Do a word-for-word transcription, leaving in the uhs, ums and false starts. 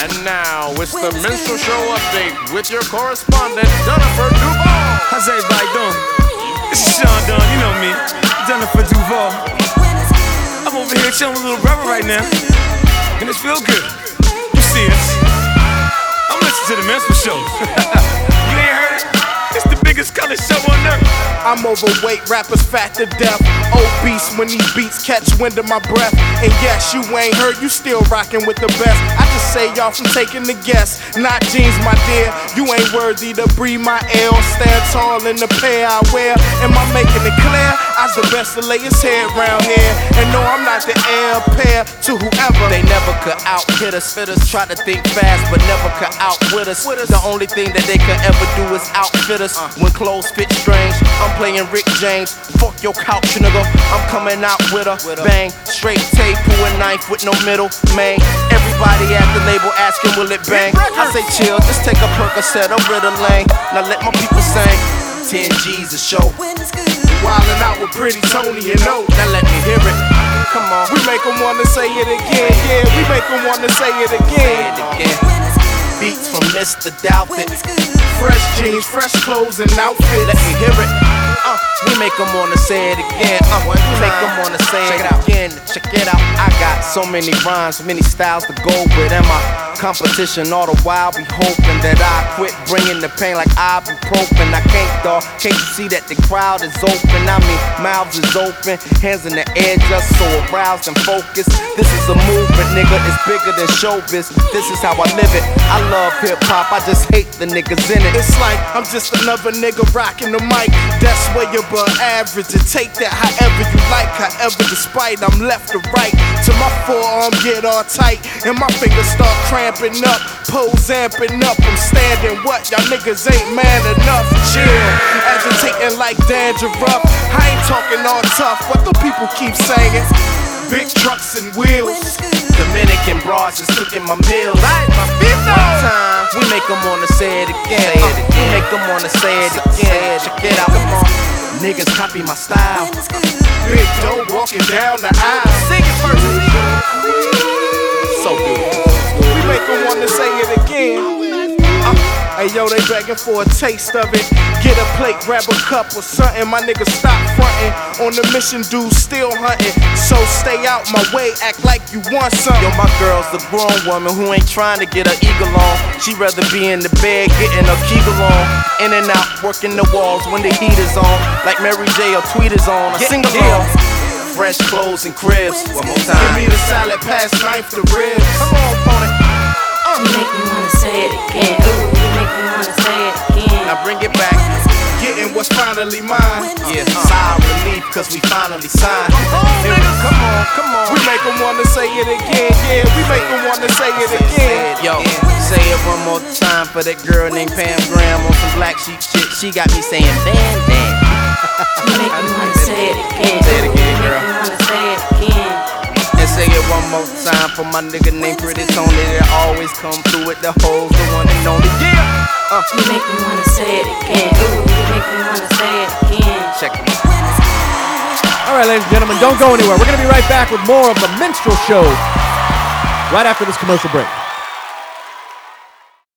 And now it's the Minstrel Show update with your correspondent, Jennifer Duval. How's everybody doing? This is Sean Dunn, you know me, Jennifer Duval. I'm over here chilling with little brother right now, and it's feel good. You see us? I'm listening to the Minstrel Show. You ain't heard it? It's the biggest color show on earth. I'm overweight, rappers fat to death. Obese when these beats catch wind of my breath. And yes, you ain't heard, you still rockin' with the best. I just say y'all from taking the guess. Not jeans, my dear, you ain't worthy to breathe my air. Stand tall in the pair I wear. Am I making it clear? I's the best to lay his head round here. And no, I'm not the heir pair to whoever. They never could out-hit us. Fitters try to think fast, but never could outwit us. The only thing that they could ever do is outfit us. When clothes fit strange, I'm playing Rick James. Fuck your couch, nigga. I'm coming out with a bang. Straight tape, pull a knife with no middle, man. Everybody at the label asking, will it bang? I say chill, just take a Percocet over the lane. Now let my people sing. ten G's a show. Wildin' out with Pretty Tony and O. Now let me hear it. Come on. We make them wanna say it again, yeah. We make them wanna say it again. Say it again. Beats from Mister Doubtfit. Fresh jeans, fresh clothes and outfits. Let me hear it. Uh, we make them wanna say it again. Uh, we make them wanna say it again. Check it out. I got so many rhymes, many styles to go with. And my competition all the while be hoping that I quit bringing the pain like ibuprofen. I can't, dawg. Can't you see that the crowd is open? I mean, mouths is open, hands in the air just so aroused and focused. This is a movement, nigga. It's bigger than showbiz. This is how I live it. I love hip hop. I just hate the niggas in it. It's like I'm just another nigga rocking the mic. That's where you're above average. And take that however you like, however despite. I'm left to right till my forearm get all tight and my fingers start cramping up, pose amping up. I'm standing what? Y'all niggas ain't man enough. Chill, agitating like dandruff. I ain't talking all tough. What the people keep saying? Big trucks and wheels. Dominican broads is cooking my meals. Right, my feet One time, we make them wanna say it again. Uh, we make them wanna say it again. Check it out, come on. Niggas copy my style. Big dough walking down the aisle. Sing it first. So good. We make them wanna say it again. Uh, hey yo, they begging for a taste of it. Get a plate, grab a cup or something. My niggas stop frontin'. On the mission, dudes still hunting. So stay out my way, act like you want something. Yo, my girl's a grown woman who ain't trying to get her eagle on. She rather be in the bed getting her kegel on. In and out, working the walls when the heat is on. Like Mary J or Tweet is on. I sing along. Fresh clothes and cribs. One more time. Give me the salad, pass knife to ribs. Come on, opponent. You make me wanna say it again. Ooh, you make me wanna say it again. Now bring it back. Getting what's finally mine. Yeah, sigh of relief, cause we finally signed. Come on, niggas. Come on, come on. We make them wanna say it again. Yeah, we make them wanna say it again. Yo, say it one more time for that girl named Pam Graham on some black sheep shit. She got me saying, damn, damn. You make me wanna say it again. Say it again, You girl. make me wanna say it again. And say it one more time for my nigga named Pretty Tony that always come through with the hoes, the one and only. Yeah. Uh. You make me wanna say it again. Ooh, you make me wanna say it again. Check it. All right, ladies and gentlemen, don't go anywhere. We're going to be right back with more of the Minstrel Show right after this commercial break.